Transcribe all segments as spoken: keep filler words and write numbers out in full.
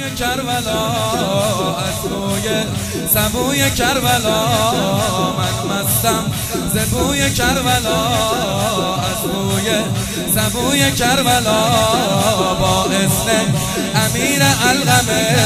کربلا، از بوی سبوی کربلا. من مستم ز بوی کربلا، از بوی سبوی کربلا. با اسم امیر علقم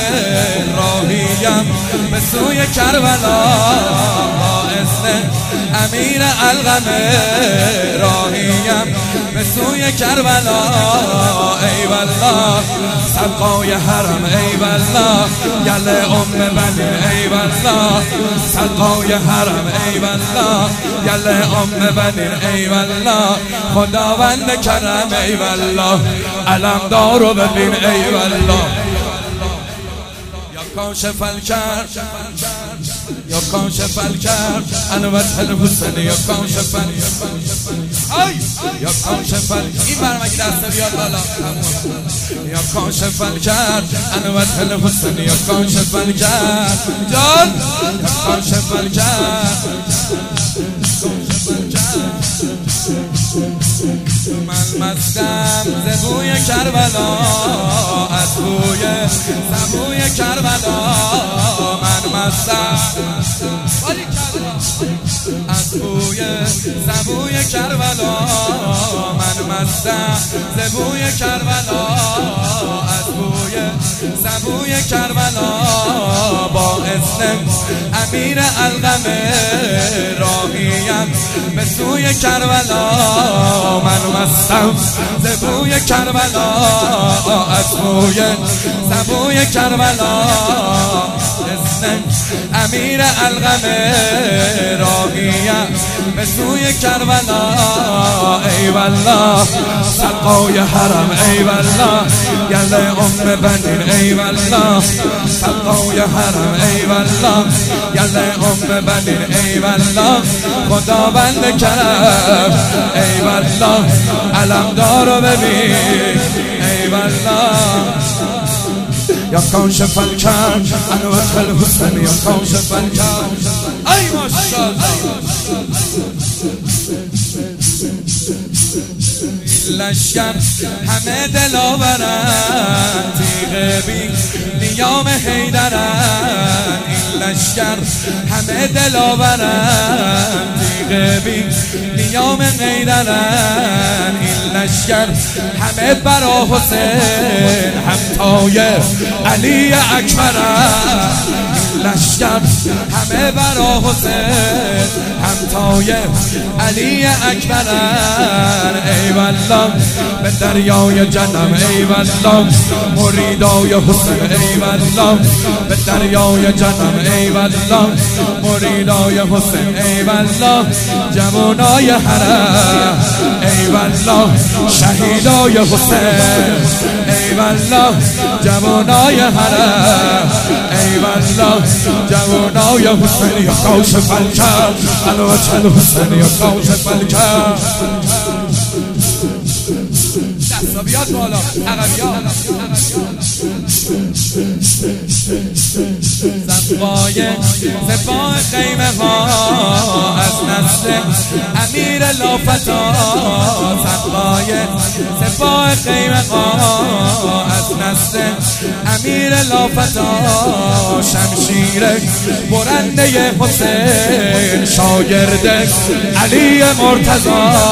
راهیم به سوی کربلا. با اسم امیر علقم راهیم به سوی کربلا. ای والله سقای حرم، ای والله گل ام بنی، ای والله سقای حرم، ای والله گل ام بنی، ای والله خداوند کرم، ای والله علمدار رو ببین، ای والله. یا کاشف الکرب، یا کاشف الکرب انوت الحسن، یا کاشف الکرب، یا کاشف الکرب. این برمگی دست بیاد بالا. یا کاشف الکرب انوت الحسن، یا کاشف الکرب جان، یا کاشف الکرب. من مستم ز بوی کربلا، از بوی سبوی کربلا. من مستم از بوی سبوی کربلا. من مستم ز بوی کربلا، از بوی سبوی کربلا. با اسم امیر علقم راهیم به سوی کربلا. من مستم ز بوی کربلا، از بوی سبوی کربلا. اسم امیر علقم راهیم به سوی کربلا. ای والله سقای حرم، ای والله گل ام بنین، ای والله سقای حرم، ای والله گل ام بنین، ای والله خداوند کرم، ای والله علمدار رو ببین، ای والله. یا کاشف الکرب انوت الحسن، یا کاشف الکرب. ای ماشاءالله لشکر همه دلاورن، تیغ بی نیام حیدرن. این لشکر همه دلاورن، تیغ بی نیام حیدرن. این لشکر همه برا حسین همتای علی اکبرن. لشکر همه برا حسین همتای علی اکبرن. ای والله به دریای جنم، ای والله مریدای حسین، ای والله به دریای جنم، ای والله مریدای حسین، ای والله جوانای حرم، ای والله شهیدای حسین، ای والله جوانای حرم، ای والله جوانای حسین. یا کاشف الکرب انوت الحسن، یا کاشف الکرب. دستا بیاد بالا عقبیان. صفای سپاه خیمه ها از نسل امیر لافتا. صفای سپاه خیمه ها از نسل امیر لافتا. شمشیر برنده حسین، شاگرد علی مرتضی،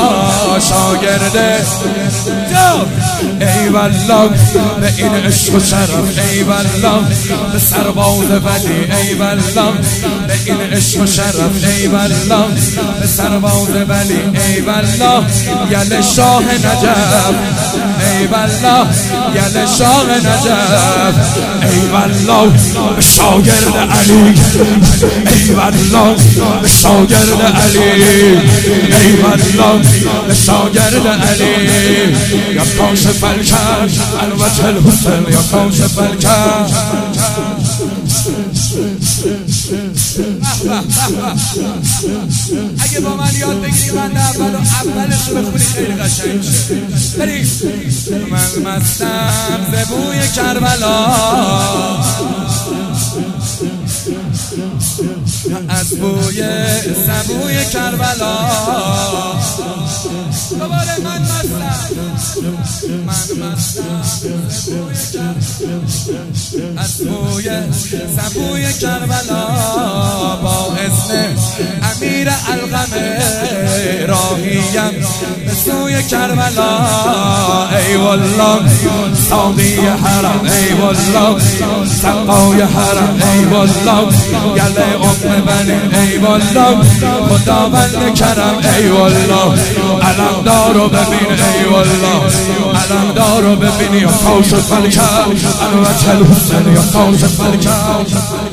شاگرد ای والله به این عشق و شرف، ای والله به سرباز ولی، ای والله به این عشق و شرف، ای والله به سرباز ولی، ای والله یل شاه نجف، ای والله یل شاه نجف، ای والله به شاگرد علی، ای والله به شاگرد علی، ای والله به شاگرد علی. یا کاشف الکرب انوت الحسن، یا کاشف الکرب. اگه با من یاد بگیری من در اول و اولش رو بخونی خیلی قشنگ شه. بریم. من مستم ز بوی کربلا، از بوی سبوی کربلا دوباره من مستم من مستم از بوی سبوی کربلا با اسم امیر علقم راهیم به سوی کربلا ای والله ساقی حرم ای والله سقای حرم ای والله گله ام بنی ای والله خداوند کرم ای والله علمدارو ببین ای والله علمدارو ببین یا قوس فلکه الوجه الحسن یا قوس فلکه